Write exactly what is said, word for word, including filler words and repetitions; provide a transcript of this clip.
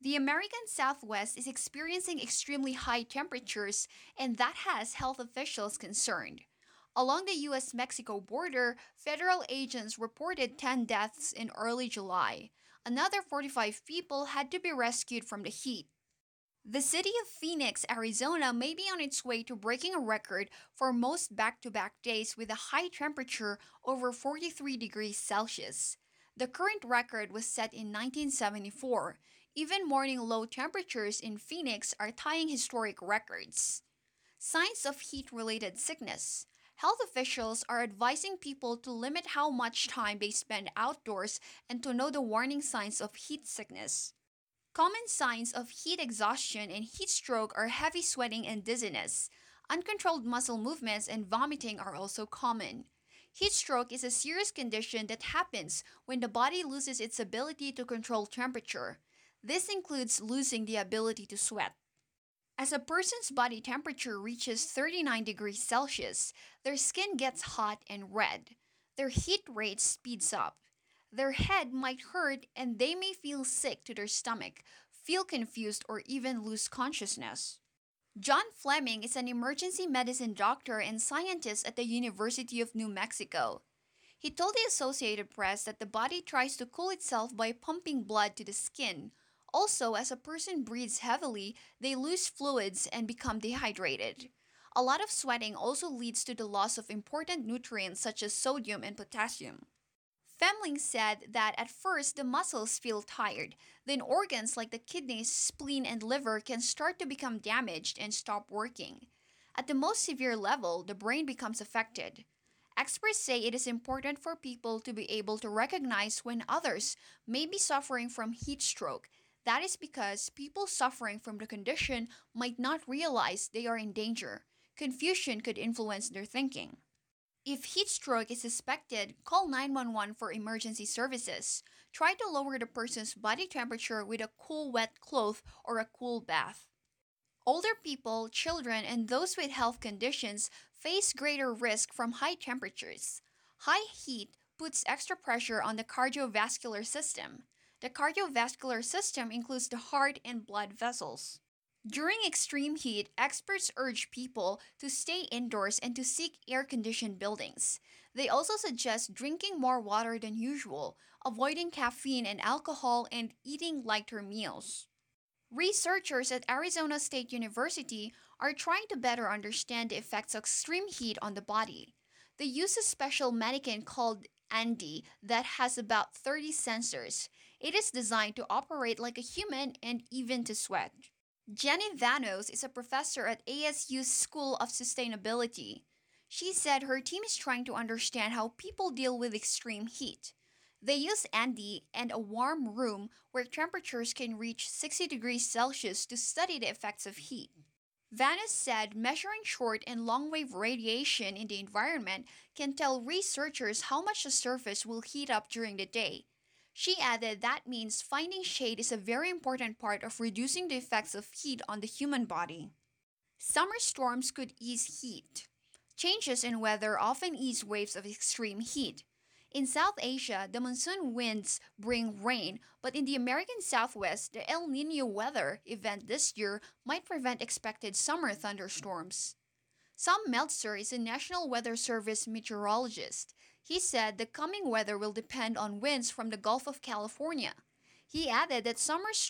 The American Southwest is experiencing extremely high temperatures, and that has health officials concerned. Along the U S Mexico border, federal agents reported ten deaths in early July. Another forty-five people had to be rescued from the heat. The city of Phoenix, Arizona may be on its way to breaking a record for most back to back days with a high temperature over forty-three degrees Celsius. The current record was set in nineteen seventy-four. Even morning low temperatures in Phoenix are tying historic records. Signs of heat related sickness. Health officials are advising people to limit how much time they spend outdoors and to know the warning signs of heat sickness. Common signs of heat exhaustion and heat stroke are heavy sweating and dizziness. Uncontrolled muscle movements and vomiting are also common. Heat stroke is a serious condition that happens when the body loses its ability to control temperature. This includes losing the ability to sweat. As a person's body temperature reaches thirty-nine degrees Celsius, their skin gets hot and red. Their heat rate speeds up. Their head might hurt and they may feel sick to their stomach, feel confused, or even lose consciousness. John Fleming is an emergency medicine doctor and scientist at the University of New Mexico. He told the Associated Press that the body tries to cool itself by pumping blood to the skin. Also, as a person breathes heavily, they lose fluids and become dehydrated. A lot of sweating also leads to the loss of important nutrients such as sodium and potassium. Femling said that at first the muscles feel tired, then organs like the kidneys, spleen, and liver can start to become damaged and stop working. At the most severe level, the brain becomes affected. Experts say it is important for people to be able to recognize when others may be suffering from heat stroke. That is because people suffering from the condition might not realize they are in danger. Confusion could influence their thinking. If heat stroke is suspected, call nine one one for emergency services. Try to lower the person's body temperature with a cool wet cloth or a cool bath. Older people, children, and those with health conditions face greater risk from high temperatures. High heat puts extra pressure on the cardiovascular system. The cardiovascular system includes the heart and blood vessels. During extreme heat, experts urge people to stay indoors and to seek air conditioned buildings. They also suggest drinking more water than usual, avoiding caffeine and alcohol, and eating lighter meals. Researchers at Arizona State University are trying to better understand the effects of extreme heat on the body. They use a special mannequin called Andy that has about thirty sensors. It is designed to operate like a human and even to sweat. Jenny Vanos is a professor at A S U's School of Sustainability. She said her team is trying to understand how people deal with extreme heat. They use Andy and a warm room where temperatures can reach sixty degrees Celsius to study the effects of heat. Vanos said measuring short and long wave radiation in the environment can tell researchers how much the surface will heat up during the day. She added that means finding shade is a very important part of reducing the effects of heat on the human body. Summer storms could ease heat. Changes in weather often ease waves of extreme heat. In South Asia, the monsoon winds bring rain, but in the American Southwest, the El Nino weather event this year might prevent expected summer thunderstorms. Sam Meltzer is a National Weather Service meteorologist. He said the coming weather will depend on winds from the Gulf of California. He added that summer